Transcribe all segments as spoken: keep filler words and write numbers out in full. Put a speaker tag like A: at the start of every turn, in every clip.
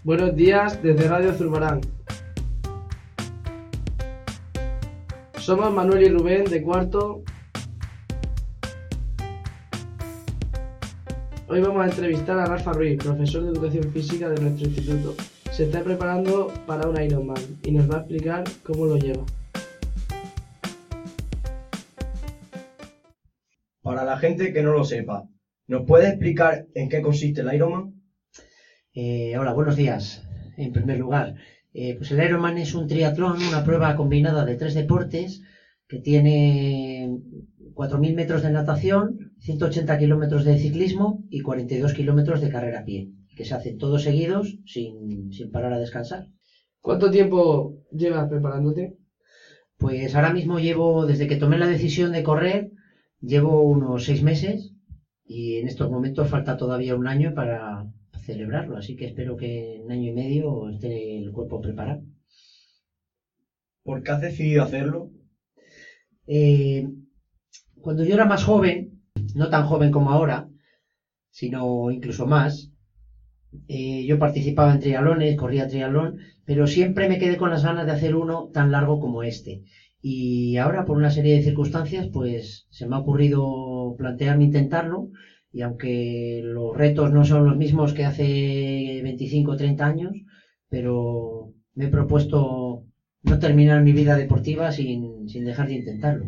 A: Buenos días desde Radio Zurbarán. Somos Manuel y Rubén de cuarto. Hoy vamos a entrevistar a Rafa Ruiz, profesor de Educación Física de nuestro instituto. Se está preparando para un Ironman y nos va a explicar cómo lo lleva.
B: Para la gente que no lo sepa, ¿nos puede explicar en qué consiste el Ironman?
C: Eh, hola, buenos días. En primer lugar, eh, pues el Ironman es un triatlón, una prueba combinada de tres deportes que tiene cuatro mil metros de natación, ciento ochenta kilómetros de ciclismo y cuarenta y dos kilómetros de carrera a pie, que se hacen todos seguidos sin, sin parar a descansar.
A: ¿Cuánto tiempo llevas preparándote?
C: Pues ahora mismo llevo, desde que tomé la decisión de correr, llevo unos seis meses y en estos momentos falta todavía un año para celebrarlo, así que espero que en un año y medio esté el cuerpo preparado.
B: ¿Por qué has decidido hacerlo?
C: Eh, cuando yo era más joven, no tan joven como ahora, sino incluso más, eh, yo participaba en triatlones, corría triatlón, pero siempre me quedé con las ganas de hacer uno tan largo como este. Y ahora, por una serie de circunstancias, pues se me ha ocurrido plantearme intentarlo, y aunque los retos no son los mismos que hace veinticinco o treinta años, pero me he propuesto no terminar mi vida deportiva sin, sin dejar de intentarlo.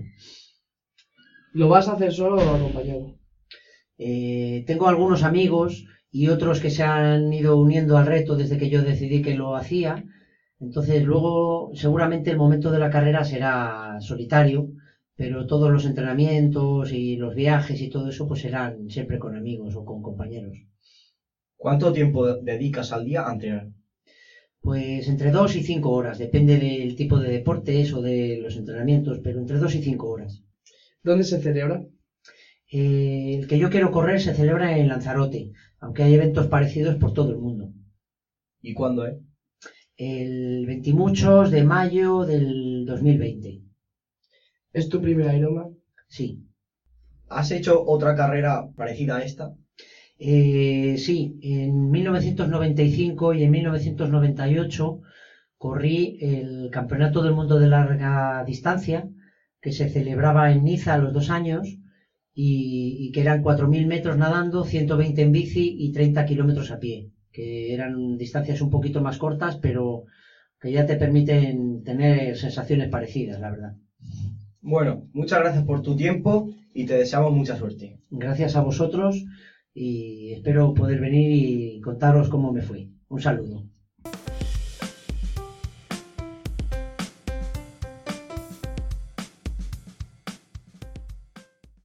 A: ¿Lo vas a hacer solo o acompañado?
C: Eh, tengo algunos amigos y otros que se han ido uniendo al reto desde que yo decidí que lo hacía. Entonces luego seguramente el momento de la carrera será solitario, pero todos los entrenamientos y los viajes y todo eso pues serán siempre con amigos o con compañeros.
B: ¿Cuánto tiempo dedicas al día a entrenar?
C: Pues entre dos y cinco horas, depende del tipo de deportes o de los entrenamientos, pero entre dos y cinco horas.
A: ¿Dónde se celebra?
C: Eh, el que yo quiero correr se celebra en Lanzarote, aunque hay eventos parecidos por todo el mundo.
B: ¿Y cuándo es?
C: El veintimuchos de mayo del dos mil veinte.
A: ¿Es tu primer Ironman?
C: Sí.
B: ¿Has hecho otra carrera parecida a esta?
C: Eh, sí, en mil novecientos noventa y cinco y en mil novecientos noventa y ocho corrí el Campeonato del Mundo de Larga Distancia, que se celebraba en Niza a los dos años y, y que eran cuatro mil metros nadando, ciento veinte en bici y treinta kilómetros a pie, que eran distancias un poquito más cortas, pero que ya te permiten tener sensaciones parecidas, la verdad.
B: Bueno, muchas gracias por tu tiempo y te deseamos mucha suerte.
C: Gracias a vosotros y espero poder venir y contaros cómo me fue. Un saludo.